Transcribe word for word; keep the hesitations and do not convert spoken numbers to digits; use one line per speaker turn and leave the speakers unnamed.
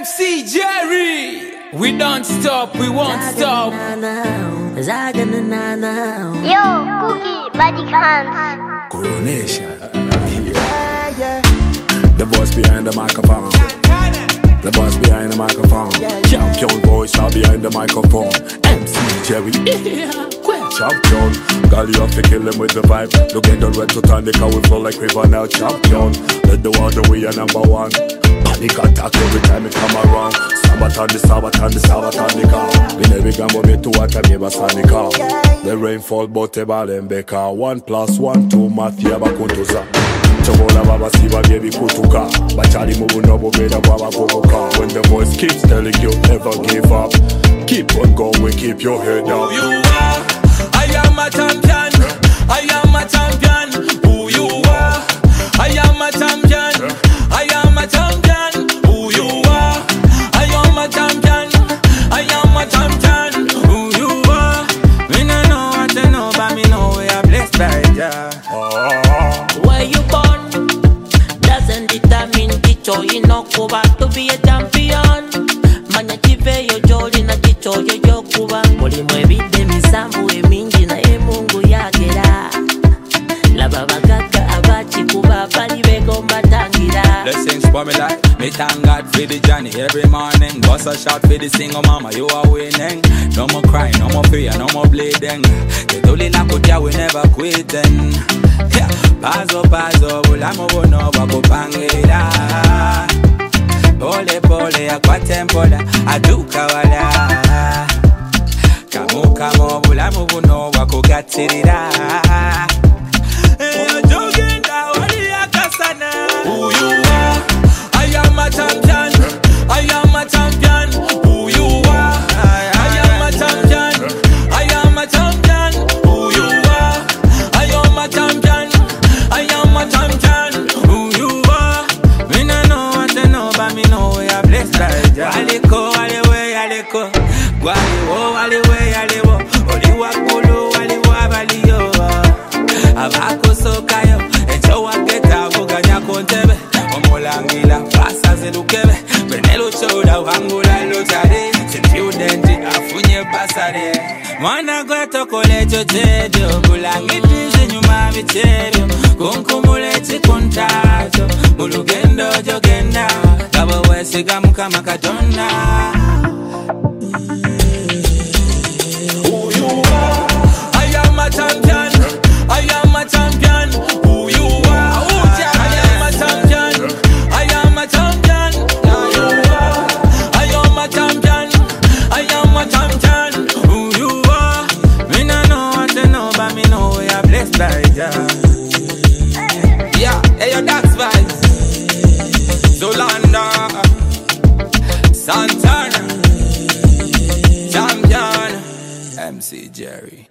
M C Jerry. We don't stop, we won't stop.
Yo, Cookie, Body Hands.
Coronation. Yeah, yeah. The voice behind the microphone. The voice behind the microphone. Champion voice out behind the microphone. M C Jerry. Yeah. Champion. Girl, you have to kill him with the vibe. Look at the red to turn the car, we flow like river now. Champion. Let the water we are number one. Panic attack every time it come around. Sabat on the sabat on the sabat on the car. We never gamble me to watch a neighbor sunny car. The rainfall bote balen beka. One plus one two math yaba kuntuza. Chobola baba siba baby kutuka. Bachali mubu no bugeda baba kubuka. When the voice keeps telling you never give up, keep on going, keep your head up.
You are, I am a champion. I am a champion. Who you are, I am a champion. I am a champion. Who you are, I am a champion. I am a champion. Who you are, me no know what you know, but me know we are blessed by Jah.
Where you born doesn't determine kicho inokuba to be a champion. Manya kive yo joli na kicho yo yokuba. Muli mwebide misambu emingi na emungu yagera. Laba bagaka abachi kuba bali bego matangira.
Blessings for me life, me thank God for the journey every morning. Bust a shot for the single mama, you are winning. No more crying, no more fear, no more bleeding. The dole na kutia, we never quitting. Yeah, paso paso, bulamo bono wako pangira. Pole pole, akwa tempola, aduka wala. Kamu kamu, bulamo bono wako gatirira. Hey, jogenda wali akasana. Who you are, I am a champion. I am a champion. Who you are, I am a champion. I am a champion. Who you are, I am a champion. I am a champion. Who you are, me no know what you know, but me know we are blessed by Jah. Aliko, aliwe, aliko, gwaliwo, aliwe, aliwo, oliwa kulu, aliwa baliyo. Abako sokayo, echo waketa vuganya kontebe. Omolangila, fasa zilukebe. Benelo choda, wangula lotare. Studenti, afunye basare. Mwana gweto kolecho tejo. Bulangiti zinyuma vicherio. Kunkumule chikuntacho. Mulugendo jogenda. Kabo wesiga mukama kadona. Who you are, I am a champion. I am a champion. Who you are, I am a champion. I am a champion. Who you are, I am a champion. I am a champion. Who you are, me no know what you know, but me know we are blessed by Jah. Yeah, hey yo, that's vibes. Zolanda, Santana, champion, M C Jerry.